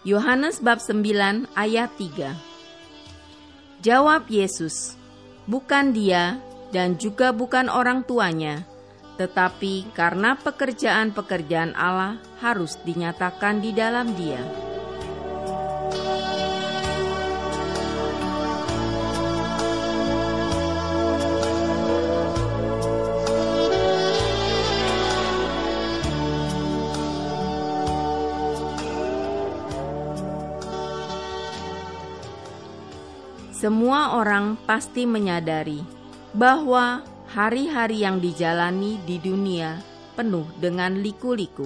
Yohanes bab 9 ayat 3. Jawab Yesus, bukan dia dan juga bukan orang tuanya, tetapi karena pekerjaan-pekerjaan Allah harus dinyatakan di dalam dia. Semua orang pasti menyadari bahwa hari-hari yang dijalani di dunia penuh dengan liku-liku.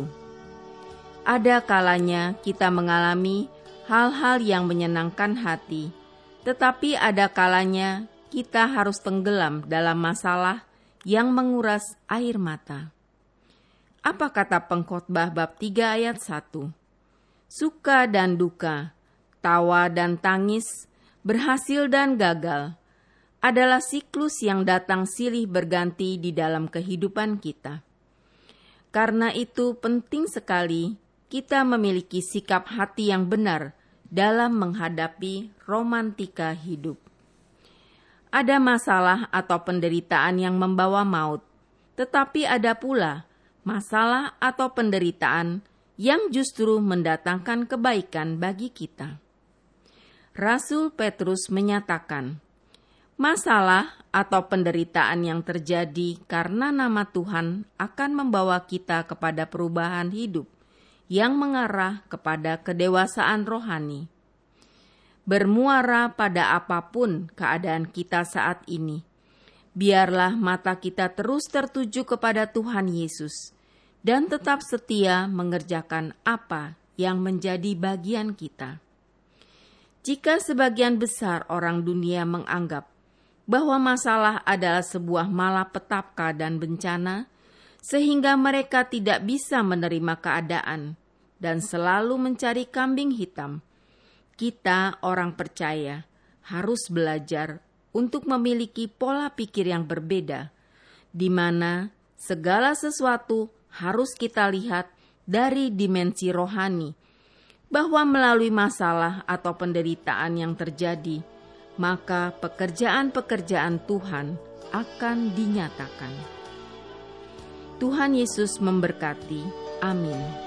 Ada kalanya kita mengalami hal-hal yang menyenangkan hati, tetapi ada kalanya kita harus tenggelam dalam masalah yang menguras air mata. Apa kata Pengkhotbah bab 3 ayat 1? Suka dan duka, tawa dan tangis, berhasil dan gagal adalah siklus yang datang silih berganti di dalam kehidupan kita. Karena itu penting sekali kita memiliki sikap hati yang benar dalam menghadapi romantika hidup. Ada masalah atau penderitaan yang membawa maut, tetapi ada pula masalah atau penderitaan yang justru mendatangkan kebaikan bagi kita. Rasul Petrus menyatakan, masalah atau penderitaan yang terjadi karena nama Tuhan akan membawa kita kepada perubahan hidup yang mengarah kepada kedewasaan rohani. Bermuara pada apapun keadaan kita saat ini, biarlah mata kita terus tertuju kepada Tuhan Yesus dan tetap setia mengerjakan apa yang menjadi bagian kita. Jika sebagian besar orang dunia menganggap bahwa masalah adalah sebuah malapetaka dan bencana, sehingga mereka tidak bisa menerima keadaan dan selalu mencari kambing hitam, kita orang percaya harus belajar untuk memiliki pola pikir yang berbeda, di mana segala sesuatu harus kita lihat dari dimensi rohani, bahwa melalui masalah atau penderitaan yang terjadi, maka pekerjaan-pekerjaan Tuhan akan dinyatakan. Tuhan Yesus memberkati. Amin.